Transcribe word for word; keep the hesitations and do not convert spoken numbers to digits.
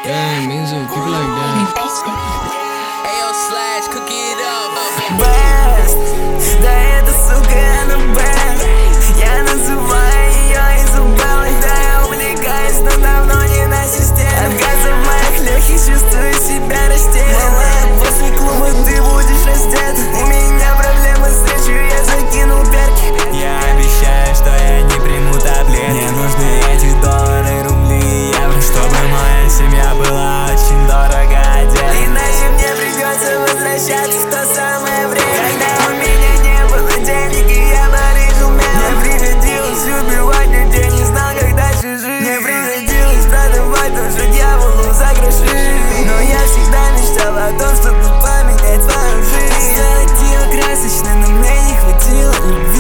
Damn, Minzu, keep it like that. Ayo slash, cook it up. Best, да эта сука, она best. Я называю ее Изабеллой. Да, я увлекаюсь, но давно не на системе. От газа в моих легких чувствую себя растерянным. Малая, после клуба ты будешь раздет. У меня проблемы с речью, я закинул перки. Я обещаю, что я не приму таблетки. Мне нужны эти доллары, рубли, евро, чтобы моя семья была очень дорого одета. Иначе мне придется возвращаться в то самое время, когда у меня не было денег и я барыжил мел. Мне приходилось убивать людей, не знал, как дальше жить. Мне приходилось продавать душу дьяволу за гроши. Но я всегда мечтал о том, чтобы поменять свою жизнь. Стать ее красочной, но мне не хватило любви.